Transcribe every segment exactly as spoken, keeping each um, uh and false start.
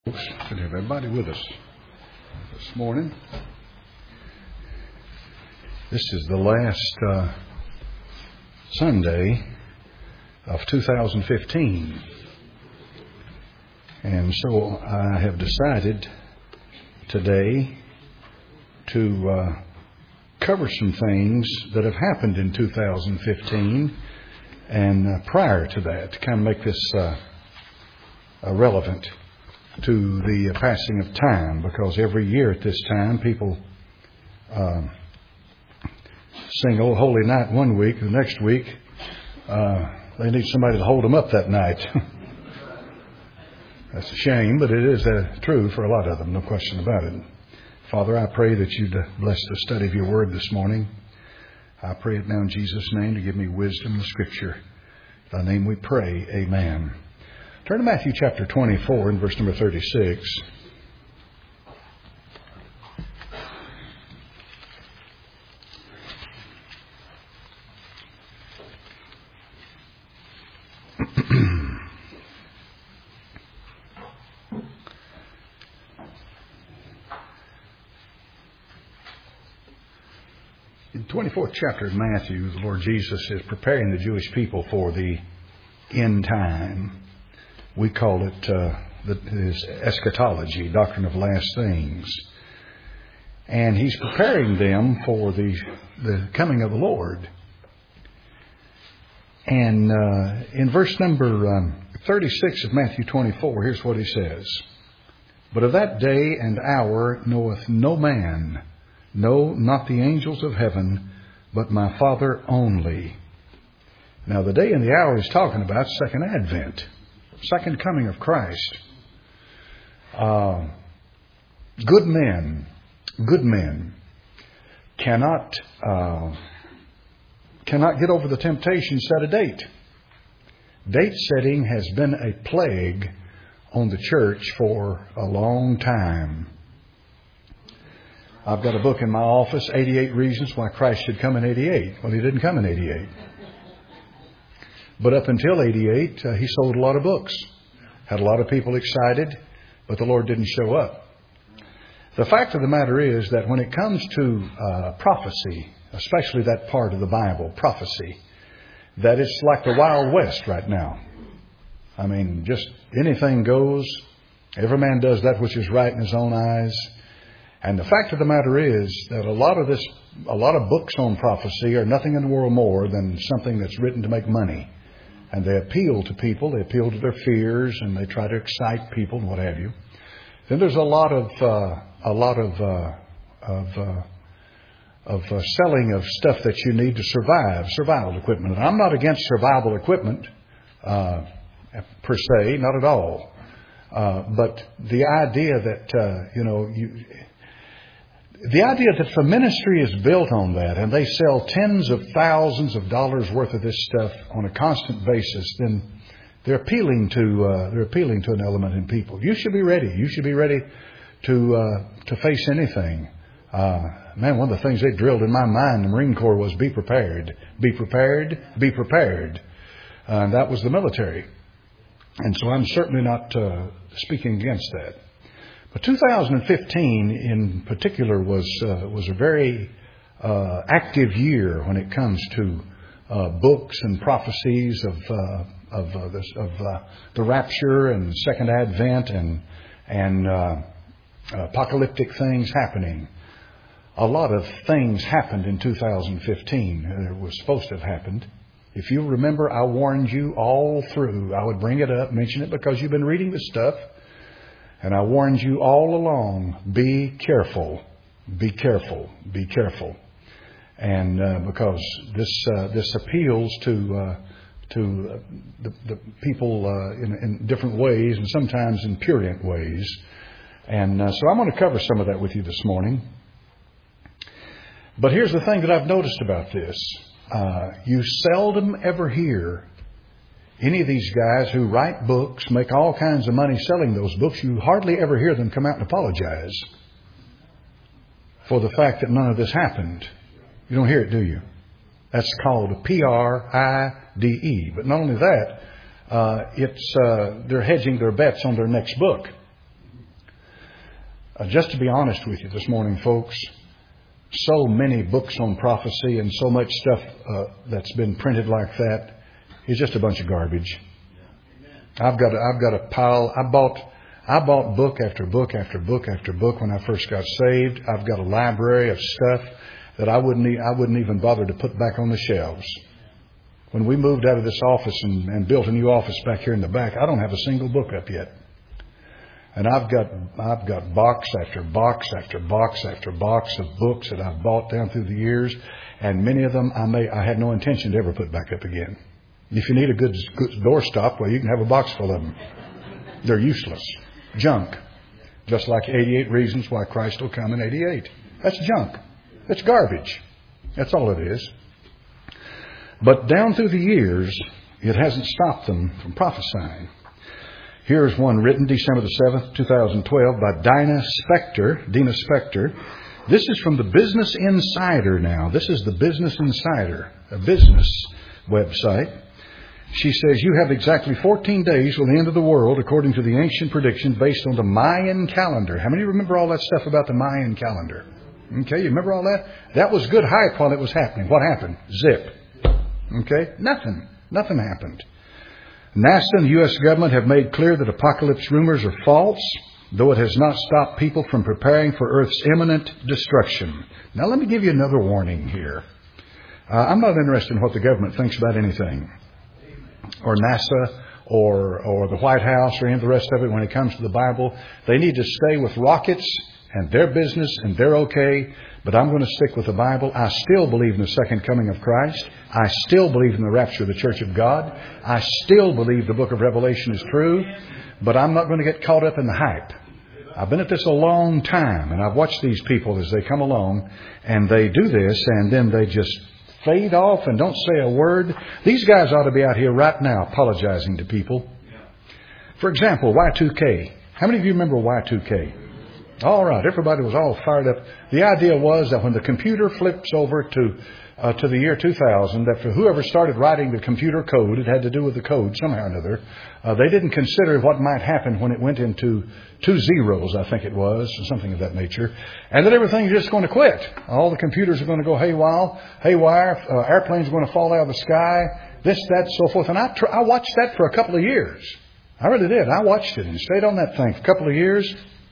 Good to have everybody with us this morning. This is the last uh, Sunday of two thousand fifteen. And so I have decided today to uh, cover some things that have happened in two thousand fifteen and uh, prior to that, to kind of make this uh, uh, relevant to the passing of time, because every year at this time people uh, sing "Oh Holy Night" one week, the next week uh, they need somebody to hold them up that night. That's a shame, but it is uh, true for a lot of them, no question about it. Father, I pray that you'd bless the study of your word this morning. I pray it now in Jesus' name to give me wisdom in Scripture. In thy name we pray, amen. Turn to Matthew chapter twenty-four and verse number thirty-six. In the twenty-fourth chapter of Matthew, the Lord Jesus is preparing the Jewish people for the end time. We call it uh, the, his eschatology, doctrine of last things. And he's preparing them for the, the coming of the Lord. And uh, in verse number um, thirty-six of Matthew twenty-four, here's what he says. But of that day and hour knoweth no man, no, not the angels of heaven, but my Father only. Now the day and the hour he's talking about is Second Advent. Second coming of Christ. Uh, good men, good men cannot uh, cannot get over the temptation to set a date. Date setting has been a plague on the church for a long time. I've got a book in my office, eighty-eight Reasons Why Christ Should Come in eighty-eight. Well, he didn't come in eighty-eight. But up until eighty-eight, uh, he sold a lot of books. Had a lot of people excited, but the Lord didn't show up. The fact of the matter is that when it comes to uh, prophecy, especially that part of the Bible, prophecy, that it's like the Wild West right now. I mean, just anything goes. Every man does that which is right in his own eyes. And the fact of the matter is that a lot of this, a lot of books on prophecy are nothing in the world more than something that's written to make money. And they appeal to people, they appeal to their fears, and they try to excite people and what have you. Then there's a lot of uh, a lot of uh, of uh, of uh, selling of stuff that you need to survive, survival equipment. And I'm not against survival equipment uh, per se, not at all. Uh, but the idea that uh, you know you. The idea that if a ministry is built on that and they sell tens of thousands of dollars worth of this stuff on a constant basis, then they're appealing to uh, they're appealing to an element in people. You should be ready. You should be ready to uh, to face anything. Uh, man, one of the things they drilled in my mind in the Marine Corps was be prepared, be prepared, be prepared. Uh, and that was the military. And so I'm certainly not uh, speaking against that. But two thousand fifteen in particular was uh, was a very uh, active year when it comes to uh, books and prophecies of uh, of uh, this, of uh, the rapture and Second Advent and and uh, apocalyptic things happening. A lot of things happened in two thousand fifteen that was supposed to have happened. If you remember, I warned you all through. I would bring it up, mention it because you've been reading this stuff. And I warned you all along, be careful, be careful, be careful. And uh, because this uh, this appeals to uh, to uh, the, the people uh, in, in different ways and sometimes in purient ways. And uh, so I'm going to cover some of that with you this morning. But here's the thing that I've noticed about this. Uh, you seldom ever hear any of these guys who write books, make all kinds of money selling those books, you hardly ever hear them come out and apologize for the fact that none of this happened. You don't hear it, do you? That's called P R I D E. But not only that, uh, it's uh, they're hedging their bets on their next book. Uh, just to be honest with you this morning, folks, so many books on prophecy and so much stuff uh, that's been printed like that is just a bunch of garbage. I've got a, I've got a pile. I bought I bought book after book after book after book when I first got saved. I've got a library of stuff that I wouldn't e- I wouldn't even bother to put back on the shelves. When we moved out of this office and, and built a new office back here in the back, I don't have a single book up yet. And I've got I've got box after box after box after box of books that I've bought down through the years, and many of them I may I had no intention to ever put back up again. If you need a good, good doorstop, well, you can have a box full of them. They're useless, junk. Just like eighty-eight Reasons Why Christ Will Come in eighty-eight. That's junk. It's garbage. That's all it is. But down through the years, it hasn't stopped them from prophesying. Here's one written December the seventh, two thousand twelve by Dina Spector. Dina Spector. This is from the Business Insider now. This is the Business Insider, a business website. She says, you have exactly fourteen days till the end of the world, according to the ancient prediction based on the Mayan calendar. How many remember all that stuff about the Mayan calendar? Okay, you remember all that? That was good hype while it was happening. What happened? Zip. Okay, nothing. Nothing happened. NASA and the U S government have made clear that apocalypse rumors are false, though it has not stopped people from preparing for Earth's imminent destruction. Now, let me give you another warning here. Uh, I'm not interested in what the government thinks about anything, or NASA, or or the White House, or any of the rest of it when it comes to the Bible. They need to stay with rockets and their business, and they're okay. But I'm going to stick with the Bible. I still believe in the second coming of Christ. I still believe in the rapture of the Church of God. I still believe the book of Revelation is true. But I'm not going to get caught up in the hype. I've been at this a long time, and I've watched these people as they come along, and they do this, and then they just fade off and don't say a word. These guys ought to be out here right now apologizing to people. For example, Y two K. How many of you remember Y two K? All right, everybody was all fired up. The idea was that when the computer flips over to uh, to the year two thousand, that for whoever started writing the computer code, it had to do with the code somehow or another, uh, they didn't consider what might happen when it went into two zeros, I think it was, or something of that nature, and that everything's just going to quit. All the computers are going to go haywire, haywire, uh, airplanes are going to fall out of the sky, this, that, so forth. And I, tr- I watched that for a couple of years. I really did. I watched it and stayed on that thing for a couple of years.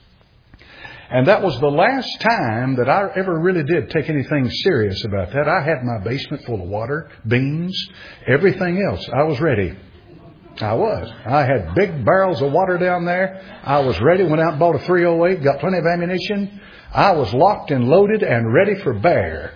And that was the last time that I ever really did take anything serious about that. I had my basement full of water, beans, everything else. I was ready. I was. I had big barrels of water down there. I was ready. Went out and bought a three oh eight, got plenty of ammunition. I was locked and loaded and ready for bear.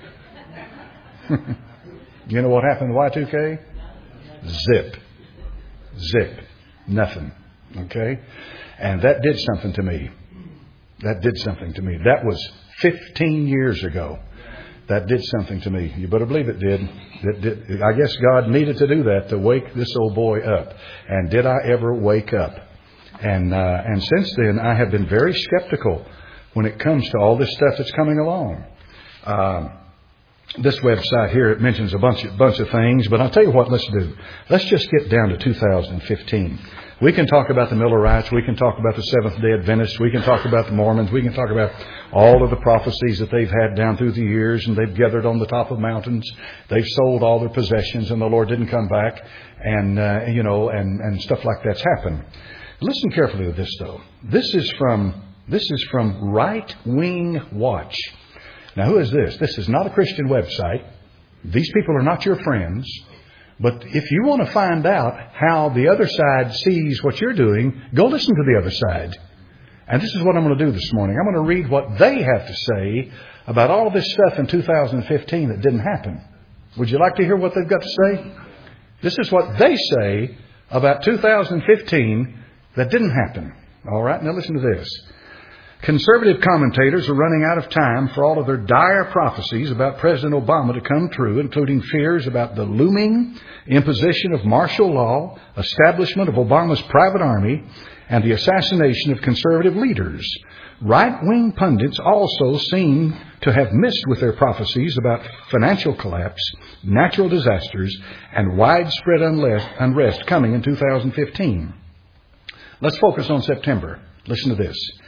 You know what happened to Y two K? Zip. Zip. Nothing. Okay? And that did something to me. That did something to me. That was fifteen years ago. That did something to me. You better believe it did. It did. I guess God needed to do that to wake this old boy up. And did I ever wake up? And uh, and since then, I have been very skeptical when it comes to all this stuff that's coming along. Um, this website here, it mentions a bunch of, bunch of things. But I'll tell you what, let's do. Let's just get down to two thousand fifteen. We can talk about the Millerites. We can talk about the Seventh-day Adventists. We can talk about the Mormons. We can talk about all of the prophecies that they've had down through the years, and they've gathered on the top of mountains. They've sold all their possessions, and the Lord didn't come back, and uh, you know, and, and stuff like that's happened. Listen carefully to this, though. This is from this is from Right Wing Watch. Now, who is this? This is not a Christian website. These people are not your friends. But if you want to find out how the other side sees what you're doing, go listen to the other side. And this is what I'm going to do this morning. I'm going to read what they have to say about all this stuff in two thousand fifteen that didn't happen. Would you like to hear what they've got to say? This is what they say about two thousand fifteen that didn't happen. All right, now listen to this. Conservative commentators are running out of time for all of their dire prophecies about President Obama to come true, including fears about the looming imposition of martial law, establishment of Obama's private army, and the assassination of conservative leaders. Right-wing pundits also seem to have missed with their prophecies about financial collapse, natural disasters, and widespread unrest coming in two thousand fifteen. Let's focus on September. Listen to this.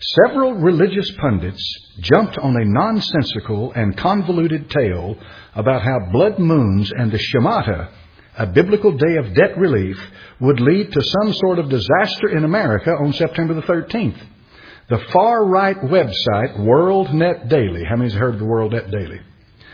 several religious pundits jumped on a nonsensical and convoluted tale about how blood moons and the Shemitah, a biblical day of debt relief, would lead to some sort of disaster in America on September the thirteenth. The far-right website, WorldNet Daily, how many have heard of the WorldNet Daily?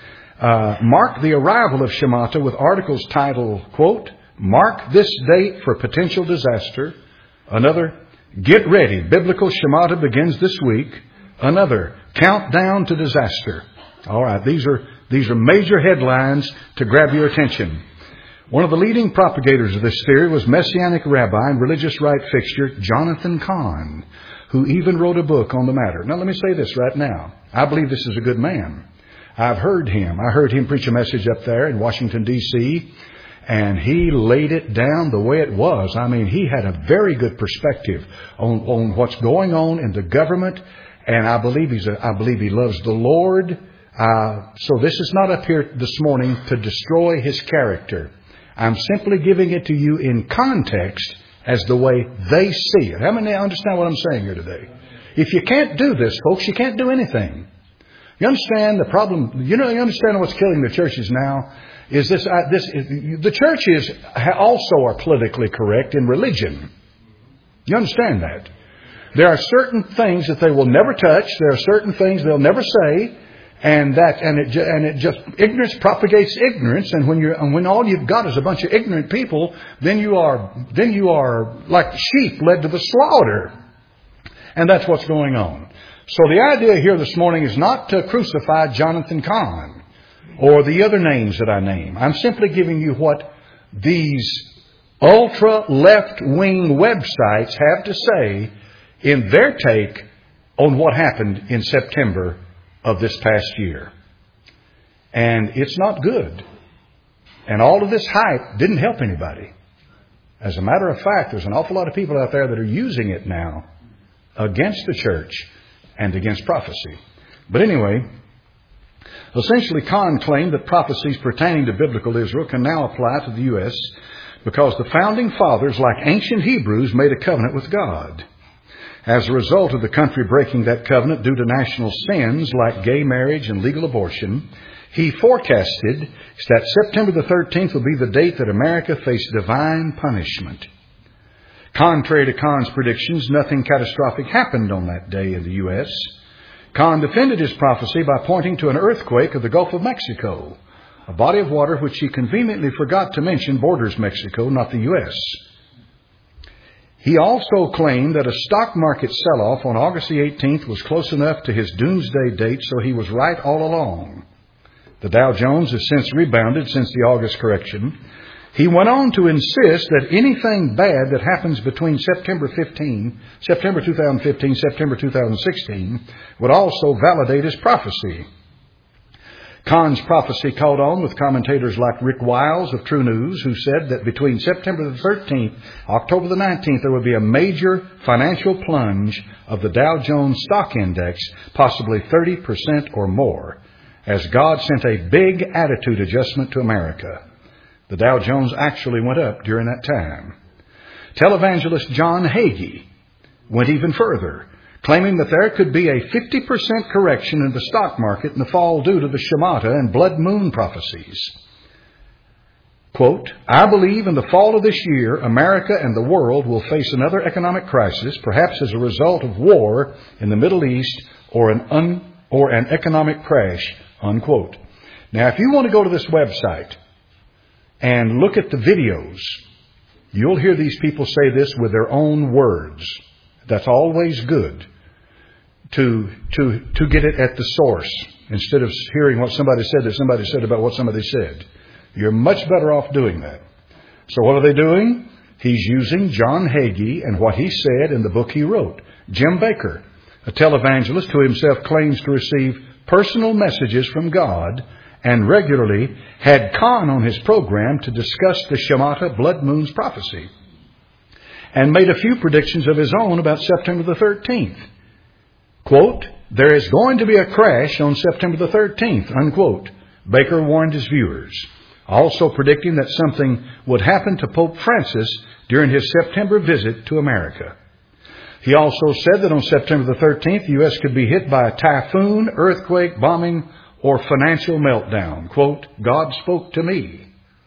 Uh, marked the arrival of Shemitah with articles titled, quote, "Mark this date for potential disaster." Another, "Get ready, biblical Shemitah begins this week." Another, "Countdown to disaster." All right, these are these are major headlines to grab your attention. One of the leading propagators of this theory was Messianic rabbi and religious right fixture Jonathan Cahn, who even wrote a book on the matter. Now, let me say this right now. I believe this is a good man. I've heard him. I heard him preach a message up there in Washington, D C, and he laid it down the way it was. I mean, he had a very good perspective on, on what's going on in the government, and I believe he's a, I believe he loves the Lord. Uh, so this is not up here this morning to destroy his character. I'm simply giving it to you in context as the way they see it. How many understand what I'm saying here today? If you can't do this, folks, you can't do anything. You understand the problem? You know, you understand what's killing the churches now is this. Uh, this is, the churches also are politically correct in religion. You understand that? There are certain things that they will never touch. There are certain things they'll never say, and that and it and it just ignorance propagates ignorance. And when you and when all you've got is a bunch of ignorant people, then you are then you are like sheep led to the slaughter, and that's what's going on. So the idea here this morning is not to crucify Jonathan Cahn or the other names that I name. I'm simply giving you what these ultra left-wing websites have to say in their take on what happened in September of this past year. And it's not good. And all of this hype didn't help anybody. As a matter of fact, there's an awful lot of people out there that are using it now against the church and against prophecy. But anyway, essentially Cahn claimed that prophecies pertaining to biblical Israel can now apply to the U S because the founding fathers, like ancient Hebrews, made a covenant with God. As a result of the country breaking that covenant due to national sins like gay marriage and legal abortion, he forecasted that September the thirteenth will be the date that America faced divine punishment. Contrary to Cahn's predictions, nothing catastrophic happened on that day in the U S Cahn defended his prophecy by pointing to an earthquake of the Gulf of Mexico, a body of water which he conveniently forgot to mention borders Mexico, not the U S He also claimed that a stock market sell-off on August the eighteenth was close enough to his doomsday date, so he was right all along. The Dow Jones has since rebounded since the August correction. He went on to insist that anything bad that happens between September fifteenth, September two thousand fifteen, September two thousand sixteen would also validate his prophecy. Cahn's prophecy caught on with commentators like Rick Wiles of True News, who said that between September the thirteenth, October the nineteenth, there would be a major financial plunge of the Dow Jones Stock Index, possibly thirty percent or more, as God sent a big attitude adjustment to America. The Dow Jones actually went up during that time. Televangelist John Hagee went even further, claiming that there could be a fifty percent correction in the stock market in the fall due to the Shemitah and blood moon prophecies. Quote, "I believe in the fall of this year, America and the world will face another economic crisis, perhaps as a result of war in the Middle East or an un, or an economic crash," unquote. Now, if you want to go to this website and look at the videos, you'll hear these people say this with their own words. That's always good to to to get it at the source instead of hearing what somebody said that somebody said about what somebody said. You're much better off doing that. So what are they doing? He's using John Hagee and what he said in the book he wrote. Jim Baker, a televangelist who himself claims to receive personal messages from God and regularly had Cahn on his program to discuss the Shemitah blood moon's prophecy, and made a few predictions of his own about September the thirteenth. Quote, "There is going to be a crash on September the thirteenth," unquote, Baker warned his viewers, also predicting that something would happen to Pope Francis during his September visit to America. He also said that on September the thirteenth, the U S could be hit by a typhoon, earthquake, bombing, or financial meltdown. Quote, God spoke to me.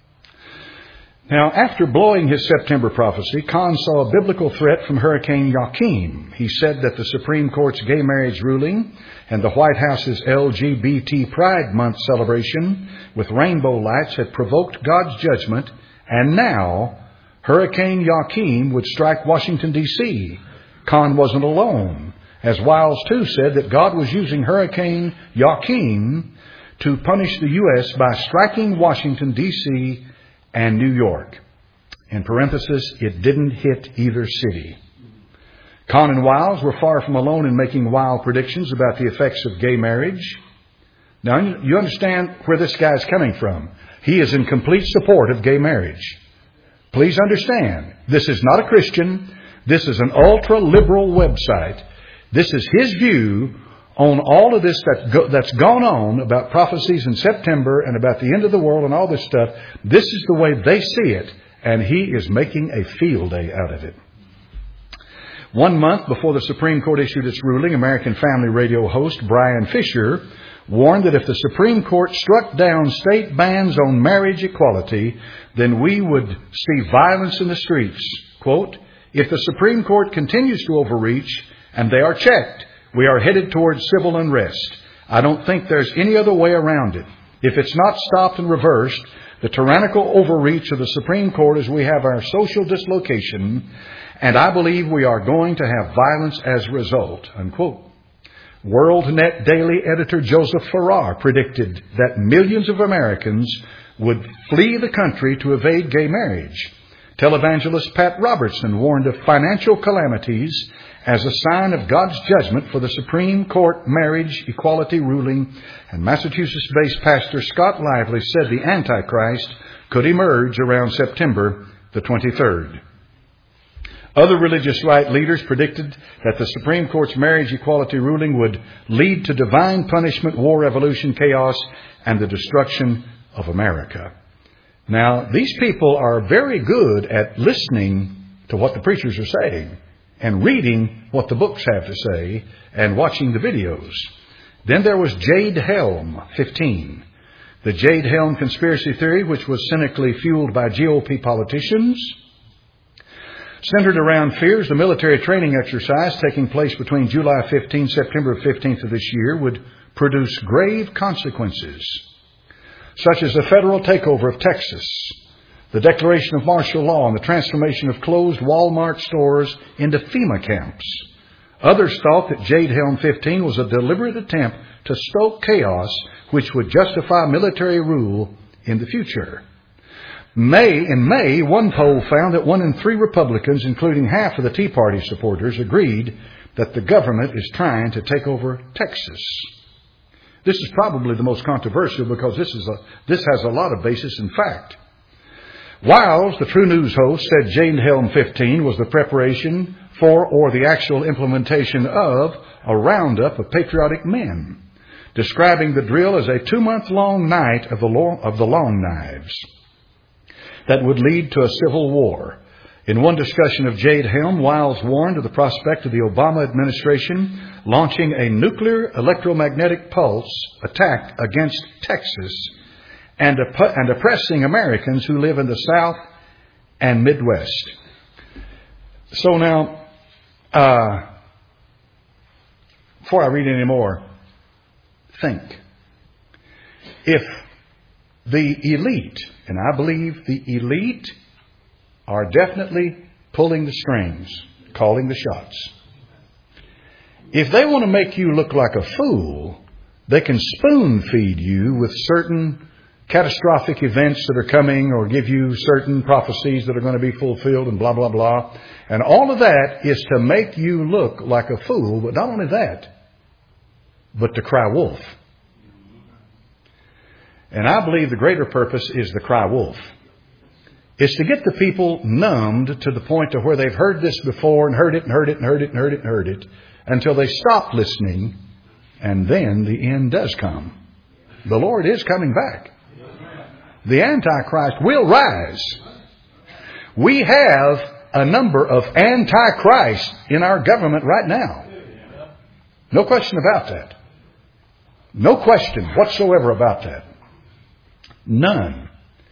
Now, after blowing his September prophecy, Kahn saw a biblical threat from Hurricane Joaquin. He said that the Supreme Court's gay marriage ruling and the White House's L G B T Pride Month celebration with rainbow lights had provoked God's judgment, and now Hurricane Joaquin would strike Washington, D C Kahn wasn't alone, as Wiles too said that God was using Hurricane Joaquin to punish the U S by striking Washington, D C and New York. In parenthesis, it didn't hit either city. Kahn and Wiles were far from alone in making wild predictions about the effects of gay marriage. Now, you understand where this guy's coming from. He is in complete support of gay marriage. Please understand, this is not a Christian. This is an ultra-liberal website. This is his view on all of this that go, that's gone on about prophecies in September and about the end of the world and all this stuff. This is the way they see it, and he is making a field day out of it. One month before the Supreme Court issued its ruling, American Family Radio host Brian Fisher warned that if the Supreme Court struck down state bans on marriage equality, then we would see violence in the streets. Quote, if the Supreme Court continues to overreach and they are checked, we are headed towards civil unrest. I don't think there's any other way around it. If it's not stopped and reversed, the tyrannical overreach of the Supreme Court as we have our social dislocation, and I believe we are going to have violence as a result. Unquote. WorldNet Daily editor Joseph Farrar predicted that millions of Americans would flee the country to evade gay marriage. Televangelist Pat Robertson warned of financial calamities as a sign of God's judgment for the Supreme Court marriage equality ruling, and Massachusetts-based pastor Scott Lively said the Antichrist could emerge around September the twenty-third. Other religious right leaders predicted that the Supreme Court's marriage equality ruling would lead to divine punishment, war, revolution, chaos, and the destruction of America. Now, these people are very good at listening to what the preachers are saying and reading what the books have to say and watching the videos. Then there was Jade Helm, fifteen. The Jade Helm conspiracy theory, which was cynically fueled by G O P politicians, centered around fears the military training exercise taking place between July fifteenth and September fifteenth of this year would produce grave consequences, such as the federal takeover of Texas, the declaration of martial law, and the transformation of closed Walmart stores into FEMA camps. Others thought that Jade Helm fifteen was a deliberate attempt to stoke chaos which would justify military rule in the future. May, in May, one poll found that one in three Republicans, including half of the Tea Party supporters, agreed that the government is trying to take over Texas. This is probably the most controversial because this is a, this has a lot of basis in fact. Wiles, the True News host, said Jade Helm fifteen was the preparation for or the actual implementation of a roundup of patriotic men, describing the drill as a two-month-long night of the, long, of the long knives that would lead to a civil war. In one discussion of Jade Helm, Wiles warned of the prospect of the Obama administration launching a nuclear electromagnetic pulse attack against Texas and, opp- and oppressing Americans who live in the South and Midwest. So now, uh, before I read any more, think. If the elite, and I believe the elite are definitely pulling the strings, calling the shots. If they want to make you look like a fool, they can spoon feed you with certain catastrophic events that are coming or give you certain prophecies that are going to be fulfilled and blah, blah, blah. And all of that is to make you look like a fool, but not only that, but to cry wolf. And I believe the greater purpose is the cry wolf. It's to get the people numbed to the point to where they've heard this before and heard it and heard it and heard it and heard it and heard it until they stop listening, and then the end does come. The Lord is coming back. The Antichrist will rise. We have a number of antichrists in our government right now. No question about that. No question whatsoever about that. None.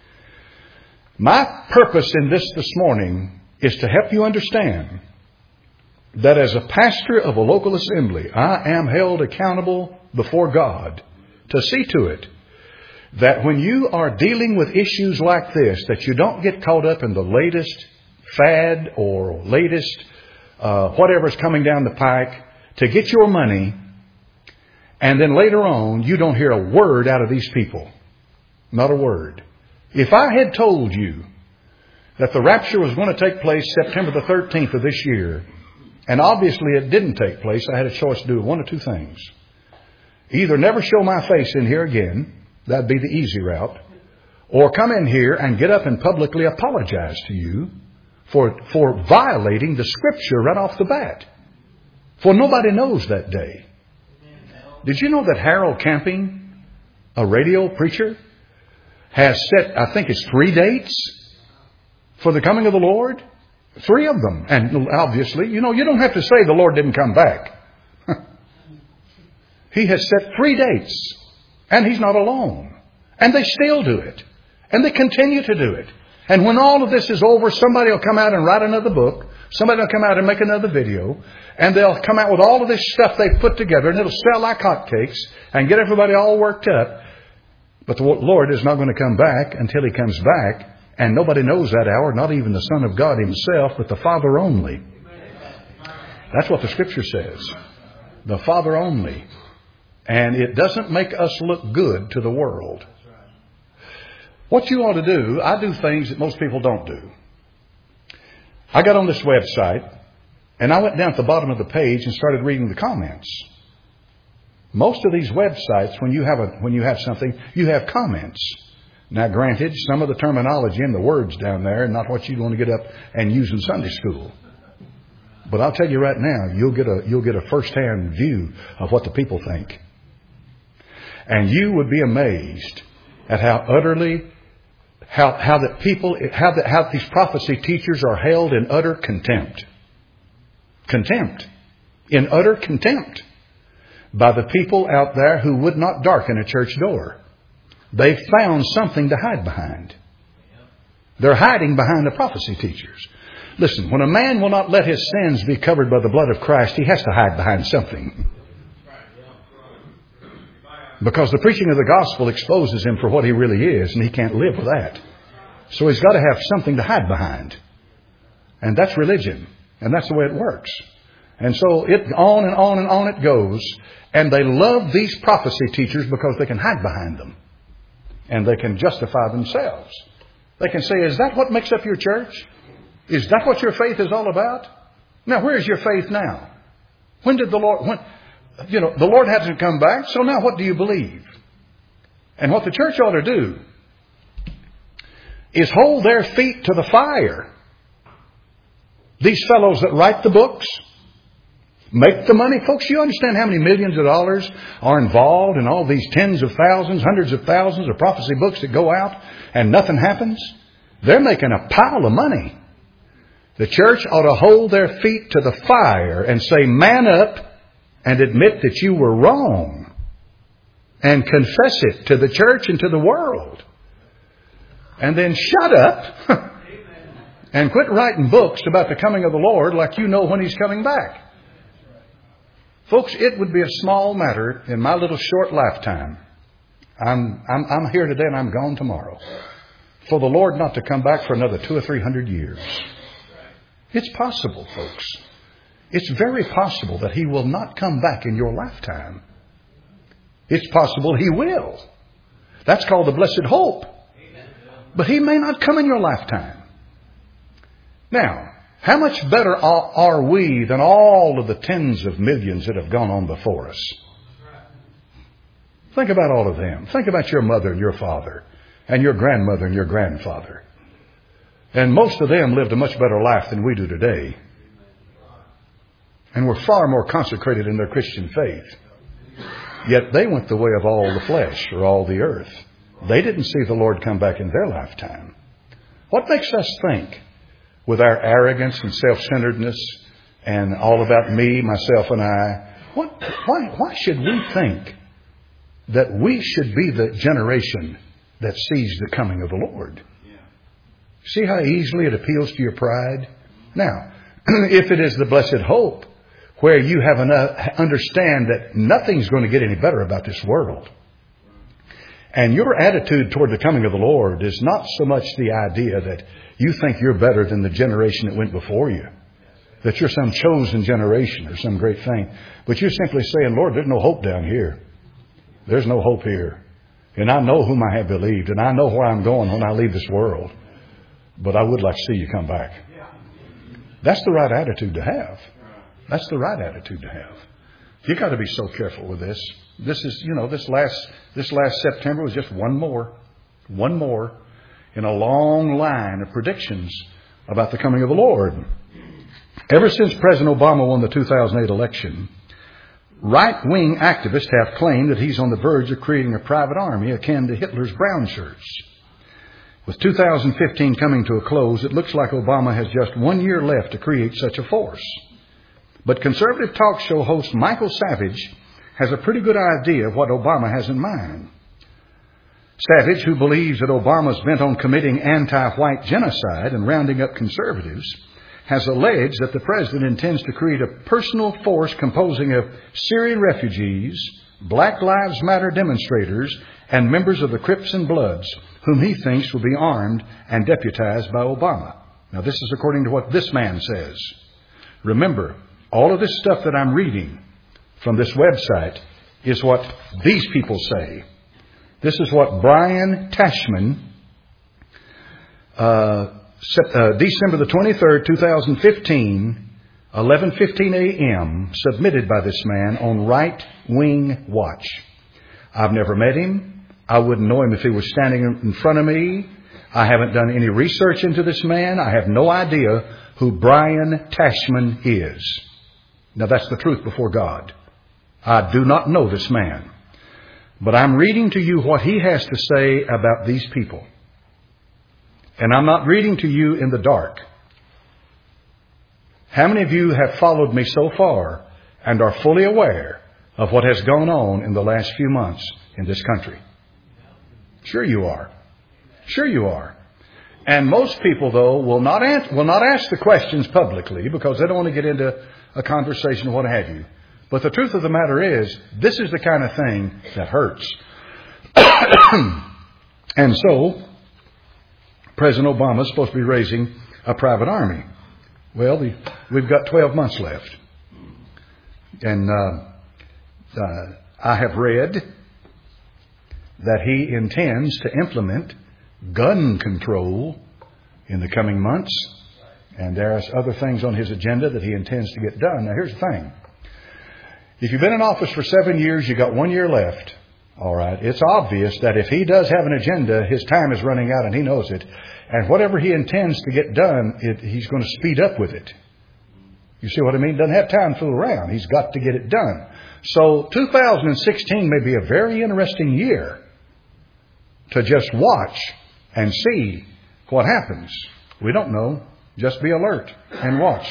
My purpose in this this morning is to help you understand that as a pastor of a local assembly, I am held accountable before God to see to it that when you are dealing with issues like this, that you don't get caught up in the latest fad or latest uh, whatever's coming down the pike to get your money, and then later on you don't hear a word out of these people. Not a word. If I had told you that the rapture was going to take place September the thirteenth of this year, and obviously it didn't take place, I had a choice to do one of two things. Either never show my face in here again, that'd be the easy route, or come in here and get up and publicly apologize to you for, for violating the Scripture right off the bat. For nobody knows that day. Did you know that Harold Camping, a radio preacher, has set, I think it's three dates for the coming of the Lord? Three of them. And obviously, you know, you don't have to say the Lord didn't come back. He has set three dates. And He's not alone. And they still do it. And they continue to do it. And when all of this is over, somebody will come out and write another book. Somebody will come out and make another video. And they'll come out with all of this stuff they've put together. And it'll sell like hotcakes and get everybody all worked up. But the Lord is not going to come back until He comes back. And nobody knows that hour, not even the Son of God Himself, but the Father only. That's what the Scripture says. The Father only. And it doesn't make us look good to the world. What you ought to do, I do things that most people don't do. I got on this website and I went down at the bottom of the page and started reading the comments. Most of these websites, when you have a, when you have something, you have comments. Now granted, some of the terminology and the words down there are not what you want to get up and use in Sunday school. But I'll tell you right now, you'll get a, you'll get a first-hand view of what the people think. And you would be amazed at how utterly, how, how that people, how that, how these prophecy teachers are held in utter contempt. Contempt. In utter contempt. By the people out there who would not darken a church door. They found something to hide behind. They're hiding behind the prophecy teachers. Listen, when a man will not let his sins be covered by the blood of Christ, he has to hide behind something. Because the preaching of the gospel exposes him for what he really is, and he can't live with that. So he's got to have something to hide behind. And that's religion. And that's the way it works. And so it on and on and on it goes. And they love these prophecy teachers because they can hide behind them. And they can justify themselves. They can say, is that what makes up your church? Is that what your faith is all about? Now, where is your faith now? When did the Lord... when? You know, the Lord hasn't come back, so now what do you believe? And what the church ought to do is hold their feet to the fire. These fellows that write the books, make the money. Folks, you understand how many millions of dollars are involved in all these tens of thousands, hundreds of thousands of prophecy books that go out and nothing happens? They're making a pile of money. The church ought to hold their feet to the fire and say, man up. And admit that you were wrong. And confess it to the church and to the world. And then shut up. And quit writing books about the coming of the Lord like you know when He's coming back. Folks, it would be a small matter in my little short lifetime. I'm, I'm, I'm here today and I'm gone tomorrow. For the Lord not to come back for another two or three hundred years. It's possible, folks. It's very possible that He will not come back in your lifetime. It's possible He will. That's called the blessed hope. But He may not come in your lifetime. Now, how much better are we than all of the tens of millions that have gone on before us? Think about all of them. Think about your mother and your father and your grandmother and your grandfather. And most of them lived a much better life than we do today. And were far more consecrated in their Christian faith. Yet they went the way of all the flesh or all the earth. They didn't see the Lord come back in their lifetime. What makes us think with our arrogance and self-centeredness and all about me, myself, and I, what, why, why should we think that we should be the generation that sees the coming of the Lord? See how easily it appeals to your pride? Now, if it is the blessed hope where you have an, uh, understand that nothing's going to get any better about this world, and your attitude toward the coming of the Lord is not so much the idea that you think you're better than the generation that went before you, that you're some chosen generation or some great thing, but you're simply saying, Lord, there's no hope down here. There's no hope here. And I know whom I have believed, and I know where I'm going when I leave this world. But I would like to see you come back. That's the right attitude to have. That's the right attitude to have. You've got to be so careful with this. This is, you know, this last this last September was just one more, one more in a long line of predictions about the coming of the Lord. Ever since President Obama won the two thousand eight election, right-wing activists have claimed that he's on the verge of creating a private army akin to Hitler's brown shirts. With two thousand fifteen coming to a close, it looks like Obama has just one year left to create such a force. But conservative talk show host Michael Savage has a pretty good idea of what Obama has in mind. Savage, who believes that Obama's bent on committing anti-white genocide and rounding up conservatives, has alleged that the president intends to create a personal force composing of Syrian refugees, Black Lives Matter demonstrators, and members of the Crips and Bloods, whom he thinks will be armed and deputized by Obama. Now, this is according to what this man says. Remember, all of this stuff that I'm reading from this website is what these people say. This is what Brian Tashman, uh, uh, December the twenty-third, twenty fifteen, eleven fifteen a.m., submitted by this man on Right Wing Watch. I've never met him. I wouldn't know him if he was standing in front of me. I haven't done any research into this man. I have no idea who Brian Tashman is. Now, that's the truth before God. I do not know this man. But I'm reading to you what he has to say about these people. And I'm not reading to you in the dark. How many of you have followed me so far and are fully aware of what has gone on in the last few months in this country? Sure you are. Sure you are. And most people, though, will not answer, will not ask the questions publicly because they don't want to get into a conversation or what have you. But the truth of the matter is, this is the kind of thing that hurts. And so, President Obama is supposed to be raising a private army. Well, we, we've got twelve months left. And uh, uh, I have read that he intends to implement gun control in the coming months. And there are other things on his agenda that he intends to get done. Now, here's the thing. If you've been in office for seven years, you've got one year left. All right. It's obvious that if he does have an agenda, his time is running out and he knows it. And whatever he intends to get done, it, he's going to speed up with it. You see what I mean? Doesn't have time to fool around. He's got to get it done. So two thousand sixteen may be a very interesting year to just watch and see what happens. We don't know. Just be alert and watch.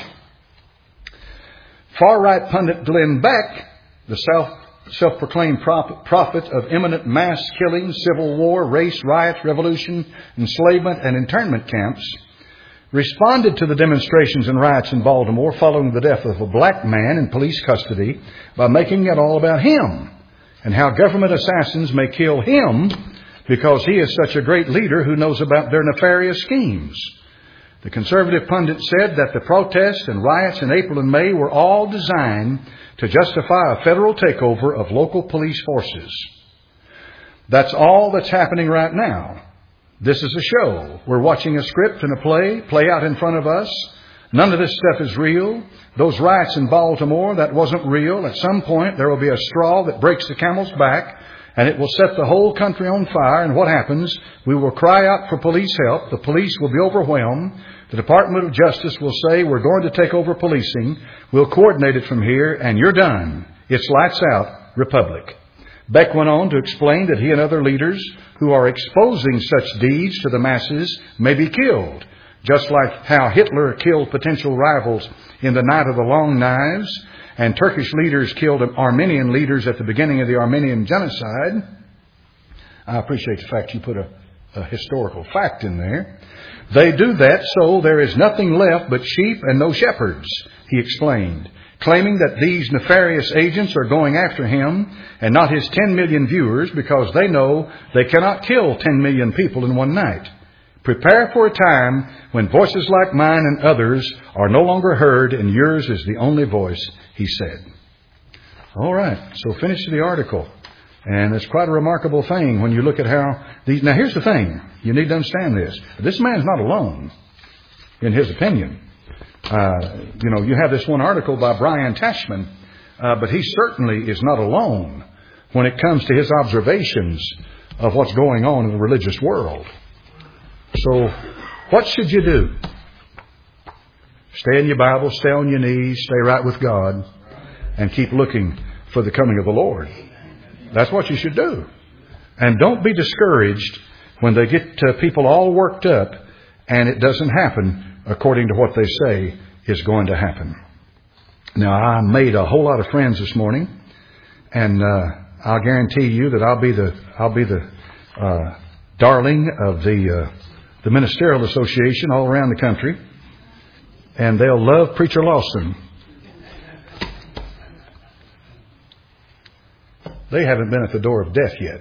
Far-right pundit Glenn Beck, the self, self-proclaimed prophet of imminent mass killing, civil war, race, riots, revolution, enslavement, and internment camps, responded to the demonstrations and riots in Baltimore following the death of a black man in police custody by making it all about him and how government assassins may kill him because he is such a great leader who knows about their nefarious schemes. The conservative pundit said that the protests and riots in April and May were all designed to justify a federal takeover of local police forces. That's all that's happening right now. This is a show. We're watching a script and a play play out in front of us. None of this stuff is real. Those riots in Baltimore, that wasn't real. At some point, there will be a straw that breaks the camel's back, and it will set the whole country on fire. And what happens? We will cry out for police help. The police will be overwhelmed. The Department of Justice will say, we're going to take over policing. We'll coordinate it from here, and you're done. It's lights out, republic. Beck went on to explain that he and other leaders who are exposing such deeds to the masses may be killed. Just like how Hitler killed potential rivals in the Night of the Long Knives, and Turkish leaders killed Armenian leaders at the beginning of the Armenian genocide. I appreciate the fact you put a, a historical fact in there. They do that so there is nothing left but sheep and no shepherds, he explained, claiming that these nefarious agents are going after him and not his ten million viewers because they know they cannot kill ten million people in one night. Prepare for a time when voices like mine and others are no longer heard and yours is the only voice, he said. All right, so finish the article. And it's quite a remarkable thing when you look at how these... Now, here's the thing. You need to understand this. This man's not alone in his opinion. Uh, you know, you have this one article by Brian Tashman, uh, but he certainly is not alone when it comes to his observations of what's going on in the religious world. So, what should you do? Stay in your Bible, stay on your knees, stay right with God, and keep looking for the coming of the Lord. That's what you should do. And don't be discouraged when they get uh, people all worked up and it doesn't happen according to what they say is going to happen. Now, I made a whole lot of friends this morning, and uh, I'll guarantee you that I'll be the I'll be the uh, darling of the uh, the Ministerial Association all around the country, and they'll love Preacher Lawson. They haven't been at the door of death yet.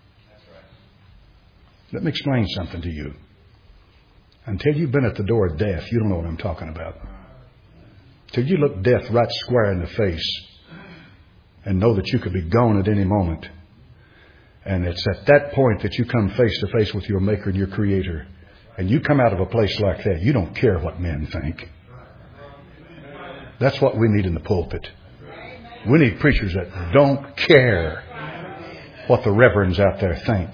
Let me explain something to you. Until you've been at the door of death, you don't know what I'm talking about. Till you look death right square in the face and know that you could be gone at any moment. And it's at that point that you come face to face with your Maker and your Creator. And you come out of a place like that, you don't care what men think. That's what we need in the pulpit. We need preachers that don't care what the reverends out there think.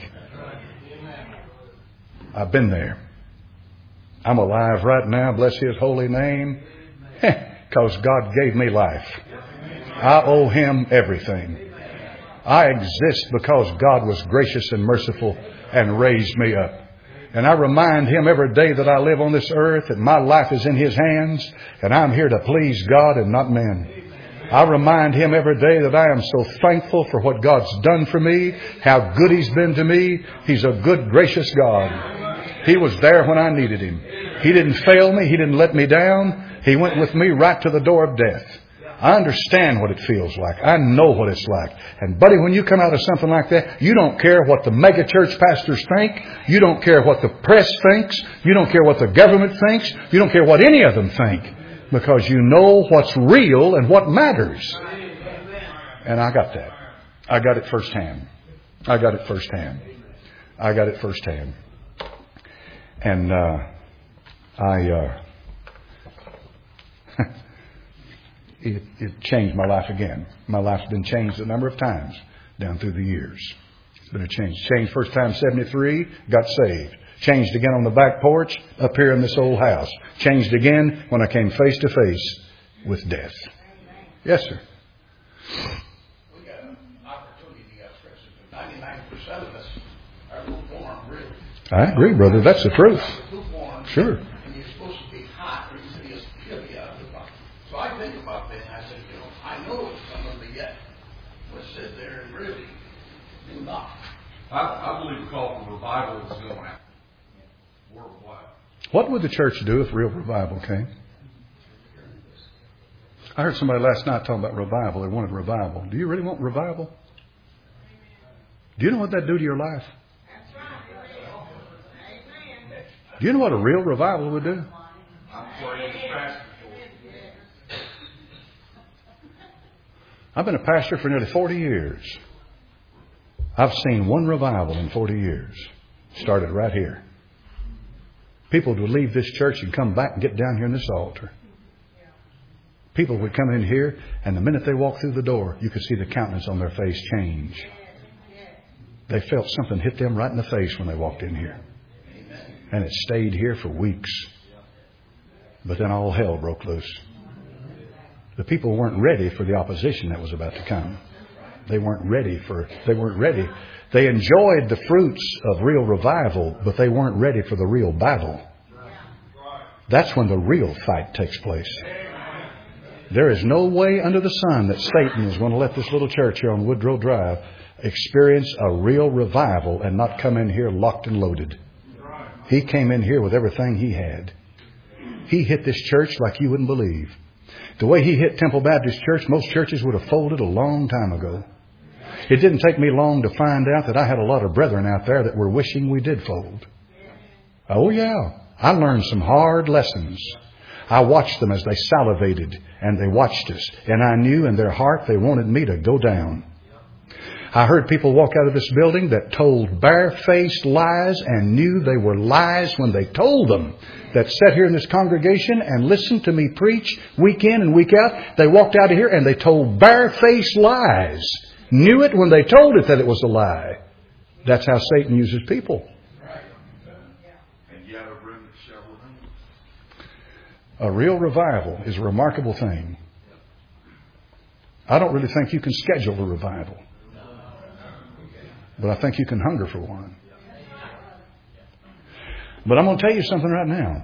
I've been there. I'm alive right now, bless His holy name, because God gave me life. I owe Him everything. I exist because God was gracious and merciful and raised me up. And I remind Him every day that I live on this earth that my life is in His hands and I'm here to please God and not men. I remind Him every day that I am so thankful for what God's done for me, how good He's been to me. He's a good, gracious God. He was there when I needed Him. He didn't fail me. He didn't let me down. He went with me right to the door of death. I understand what it feels like. I know what it's like. And buddy, when you come out of something like that, you don't care what the mega church pastors think. You don't care what the press thinks. You don't care what the government thinks. You don't care what any of them think. Because you know what's real and what matters. And I got that. I got it firsthand. I got it firsthand. I got it firsthand. And uh, I, uh, it, it changed my life again. My life's been changed a number of times down through the years. It's been a change. Changed first time seventy-three, got saved. Changed again on the back porch, up here in this old house. Changed again when I came face to face with death. Yes, sir. We got an opportunity, President. ninety-nine percent of us are lukewarm, really. I agree, brother. That's the truth. Lukewarm. Sure. And you're supposed to be hot, or you're supposed to be chilly out of the box. So I think about that, and I said, you know, I know it's coming, but yet, let's sit there and really do nothing. I, I believe a call for revival is going out. Worldwide. What would the church do if real revival came? I heard somebody last night talking about revival. They wanted revival. Do you really want revival? Do you know what that do to your life? Do you know what a real revival would do? I've been a pastor for nearly forty years. I've seen one revival in forty years. Started right here. People would leave this church and come back and get down here in this altar. People would come in here, and the minute they walked through the door, you could see the countenance on their face change. They felt something hit them right in the face when they walked in here. And it stayed here for weeks. But then all hell broke loose. The people weren't ready for the opposition that was about to come. They weren't ready for, they weren't ready. They enjoyed the fruits of real revival, but they weren't ready for the real battle. That's when the real fight takes place. There is no way under the sun that Satan is going to let this little church here on Woodrow Drive experience a real revival and not come in here locked and loaded. He came in here with everything he had. He hit this church like you wouldn't believe. The way he hit Temple Baptist Church, most churches would have folded a long time ago. It didn't take me long to find out that I had a lot of brethren out there that were wishing we did fold. Oh yeah, I learned some hard lessons. I watched them as they salivated and they watched us. And I knew in their heart they wanted me to go down. I heard people walk out of this building that told barefaced lies and knew they were lies when they told them. That sat here in this congregation and listened to me preach week in and week out. They walked out of here and they told barefaced lies. Knew it when they told it that it was a lie. That's how Satan uses people. A real revival is a remarkable thing. I don't really think you can schedule a revival. But I think you can hunger for one. But I'm going to tell you something right now.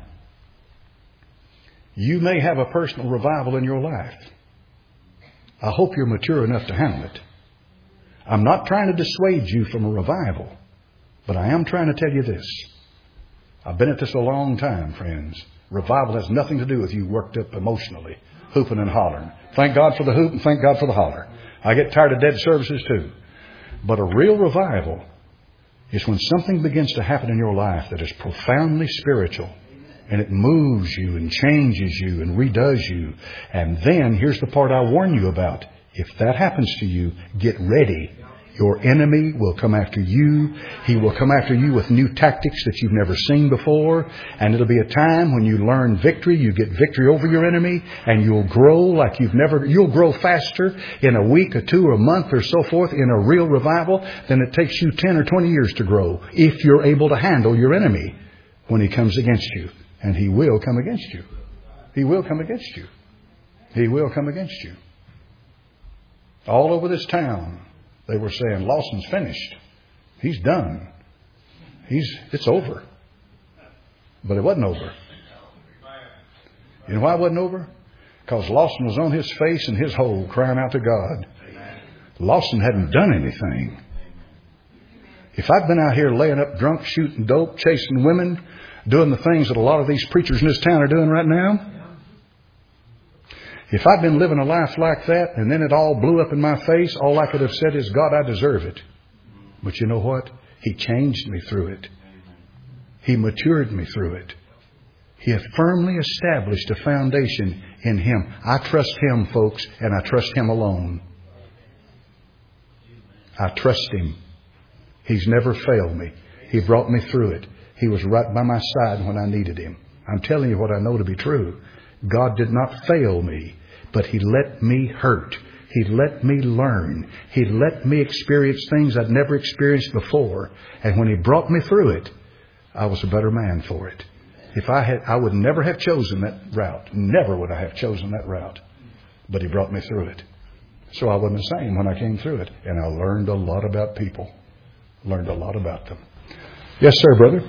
You may have a personal revival in your life. I hope you're mature enough to handle it. I'm not trying to dissuade you from a revival. But I am trying to tell you this. I've been at this a long time, friends. Revival has nothing to do with you worked up emotionally, hooping and hollering. Thank God for the hoop and thank God for the holler. I get tired of dead services too. But a real revival is when something begins to happen in your life that is profoundly spiritual. And it moves you and changes you and redoes you. And then, here's the part I warn you about. If that happens to you, get ready. Your enemy will come after you. He will come after you with new tactics that you've never seen before. And it'll be a time when you learn victory. You get victory over your enemy. And you'll grow like you've never... You'll grow faster in a week or two or a month or so forth in a real revival than it takes you ten or twenty years to grow. If you're able to handle your enemy when he comes against you. And he will come against you. He will come against you. He will come against you. All over this town, they were saying, Lawson's finished. He's done. He's it's over. But it wasn't over. You know why it wasn't over? Because Lawson was on his face in his hole crying out to God. Lawson hadn't done anything. If I'd been out here laying up drunk, shooting dope, chasing women, doing the things that a lot of these preachers in this town are doing right now, if I'd been living a life like that and then it all blew up in my face, all I could have said is, God, I deserve it. But you know what? He changed me through it. He matured me through it. He had firmly established a foundation in Him. I trust Him, folks, and I trust Him alone. I trust Him. He's never failed me. He brought me through it. He was right by my side when I needed Him. I'm telling you what I know to be true. God did not fail me. But He let me hurt. He let me learn. He let me experience things I'd never experienced before. And when He brought me through it, I was a better man for it. If I had, I would never have chosen that route. Never would I have chosen that route. But He brought me through it. So I wasn't the same when I came through it. And I learned a lot about people. Learned a lot about them. Yes, sir, brother.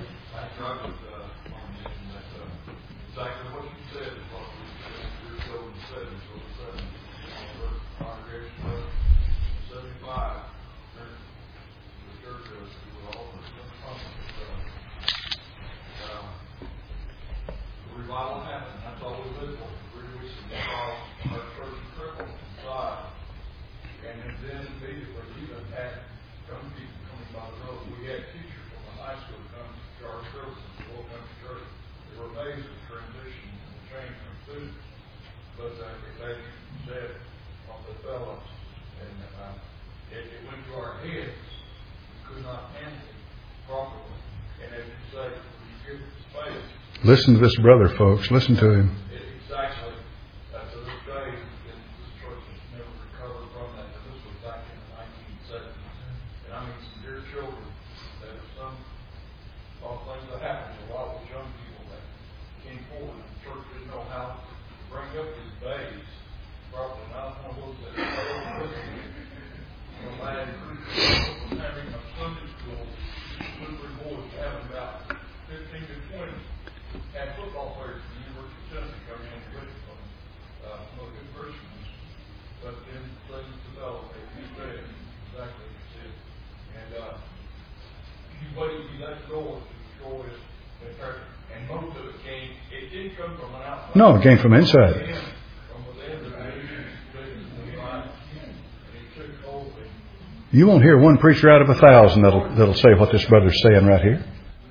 Listen to this brother, folks. Listen to him. Exactly. That's a this day, and this church has never recovered from that. And this was back in the nineteen seventies. And I mean, some dear children, there were some all things that happened. A lot of young people that came forward, and the church didn't know how to bring up these babes properly. And I was one of those that failed listening. You know, I had from having a Sunday school, two or three boys, having about fifteen to twenty. Had football players in the destroy, to destroy it, and turn it. And most of it came, it didn't come from an outside. No, it came from inside. From within the religion, the life. And it took hold of it. You won't hear one preacher out of a thousand that'll, that'll say what this brother's saying right here.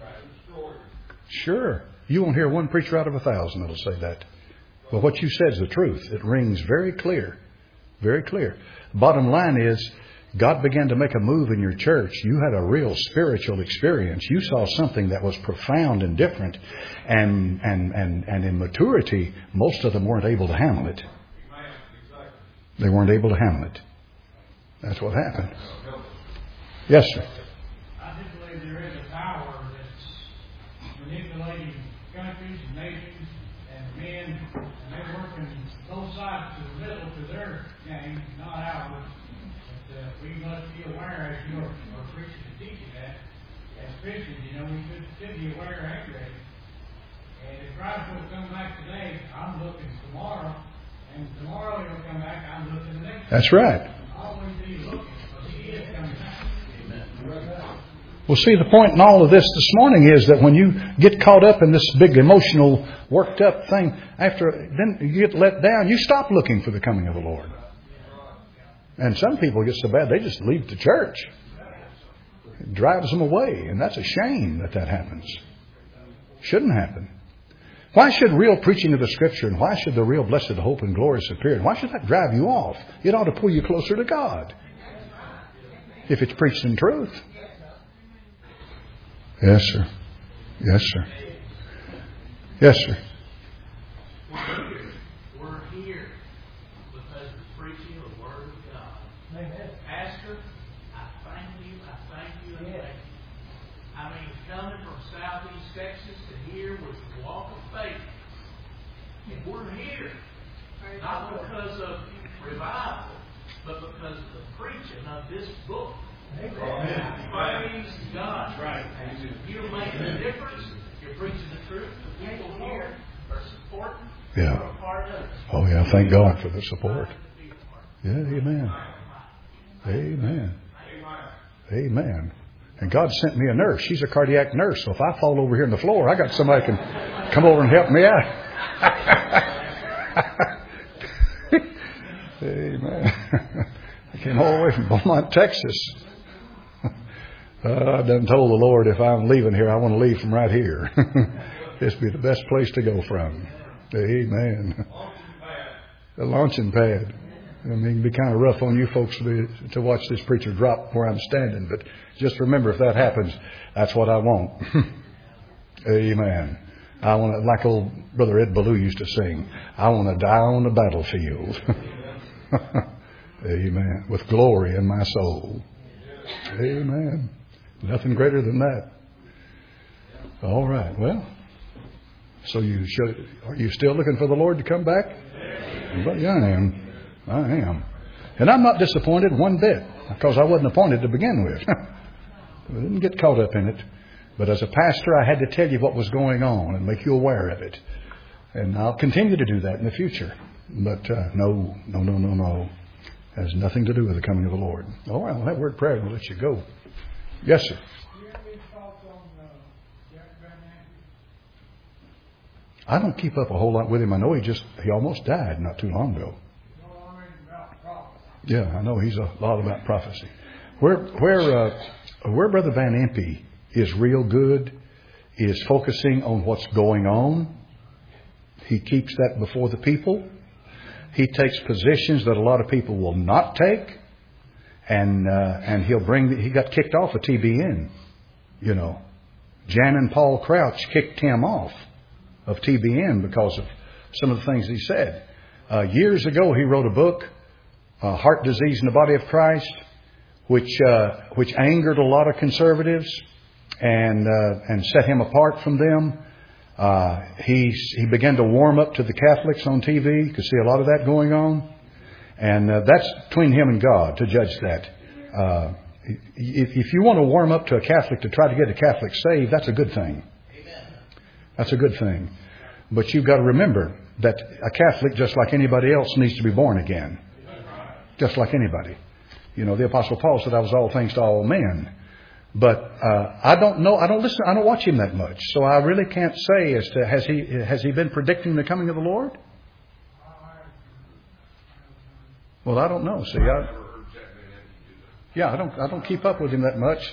Sure. You won't hear one preacher out of a thousand that'll say that. But what you said is the truth. It rings very clear. Very clear. Bottom line is, God began to make a move in your church. You had a real spiritual experience. You saw something that was profound and different. And, and, and, and in maturity, most of them weren't able to handle it. They weren't able to handle it. That's what happened. Yes, sir. I do believe there is a power that's manipulating countries and nations and men, and they're working both sides to the middle to their game, not ours. But uh, we must be aware, as you are, are preaching and teaching that, as Christians, you know, we should, should be aware and ready. And if Christ will come back today, I'm looking tomorrow, and tomorrow he'll come back, I'm looking the next. That's right. Always be looking, because he is coming back. Well, see, the point in all of this this morning is that when you get caught up in this big emotional, worked up thing, after then you get let down, you stop looking for the coming of the Lord. And some people get so bad they just leave the church. It drives them away, and that's a shame that that happens. Shouldn't happen. Why should real preaching of the Scripture and why should the real blessed hope and glorious appearing, why should that drive you off? It ought to pull you closer to God if it's preached in truth. Yes, sir. Yes, sir. Yes, sir. We're here. We're here because of the preaching of the Word of God. Pastor, I thank you, I thank you, and thank you. I mean, coming from Southeast Texas to here was the walk of faith. And we're here. Not because of revival, but because of the preaching of this book. Amen. Praise God. Right. You're making a difference. You're preaching the truth. The people here are supporting. Yeah. You're a part of it. Oh, yeah. Thank God for the support. Yeah. Amen. Amen. Amen. And God sent me a nurse. She's a cardiac nurse. So if I fall over here on the floor, I got somebody who can come over and help me out. Amen. I came all the way from Beaumont, Texas. Uh, I done told the Lord if I'm leaving here, I want to leave from right here. This would be the best place to go from. Amen. A launching pad. I mean, it can be kind of rough on you folks to, be, to watch this preacher drop where I'm standing. But just remember, if that happens, that's what I want. Amen. I want to, like old Brother Ed Ballou used to sing, I want to die on the battlefield. Amen. With glory in my soul. Amen. Nothing greater than that. All right. Well, so you should, are you still looking for the Lord to come back? Well, yeah, I am. I am. And I'm not disappointed one bit because I wasn't appointed to begin with. I didn't get caught up in it. But as a pastor, I had to tell you what was going on and make you aware of it. And I'll continue to do that in the future. But uh, no, no, no, no, no. It has nothing to do with the coming of the Lord. All right, well, that word prayer will let you go. Yes, sir. Do you have any thoughts on uh, Jack Van Ampere? I don't keep up a whole lot with him. I know he just, he almost died not too long ago. No, I mean about prophecy. Yeah, I know he's a lot about prophecy. Where, where, uh, where Brother Van Impe is real good is focusing on what's going on. He keeps that before the people. He takes positions that a lot of people will not take. And uh, and he'll bring... The, he got kicked off of T B N. You know. Jan and Paul Crouch kicked him off of T B N because of some of the things he said. Uh, years ago, he wrote a book, uh, Heart Disease in the Body of Christ, which uh, which angered a lot of conservatives and uh, and set him apart from them. Uh, he he began to warm up to the Catholics on T V. You could see a lot of that going on. And uh, that's between him and God to judge that. Uh, if, if you want to warm up to a Catholic to try to get a Catholic saved, that's a good thing. That's a good thing. But you've got to remember that a Catholic, just like anybody else, needs to be born again. Just like anybody. You know, the Apostle Paul said, I was all things to all men. But uh, I don't know. I don't listen. I don't watch him that much, so I really can't say as to has he has he been predicting the coming of the Lord. Well, I don't know. See, I, yeah, I don't. I don't keep up with him that much.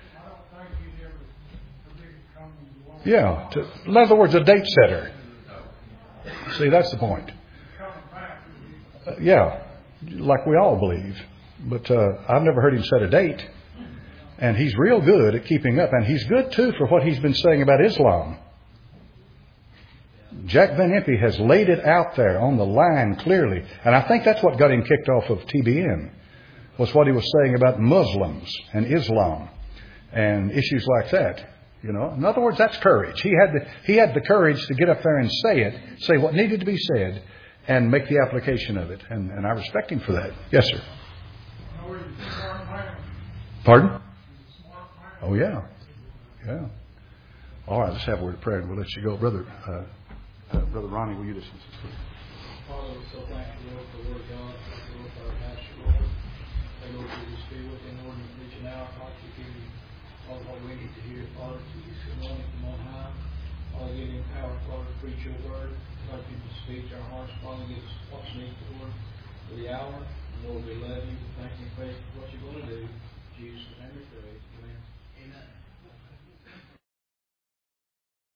Yeah, to, in other words, a date setter. See, that's the point. Uh, yeah, like we all believe, but uh, I've never heard him set a date. And he's real good at keeping up. And he's good, too, for what he's been saying about Islam. Jack Van Impe has laid it out there on the line clearly. And I think that's what got him kicked off of T B N, was what he was saying about Muslims and Islam and issues like that. You know, in other words, that's courage. He had the, he had the courage to get up there and say it, say what needed to be said, and make the application of it. And, and I respect him for that. Yes, sir. Pardon? Oh, yeah. Yeah. All right, let's have a word of prayer and we'll let you go. Brother uh, uh, Brother Ronnie, will you just... Father, we're so thankful, Lord, for the Word of God. Thank you, Lord, for our pastor, Lord. Pray, Lord, that you speak with him, Lord, and reaching out. Father, to give you all what we need to hear. Father, to you anointing from on high. Father, give him power, Father, to preach your word. Father, give us speech to our hearts. Father, give us what's needed, Lord, for the hour. And Lord, we love you. Thank you and praise for what you're going to do. In Jesus' name we pray. Amen. Amen.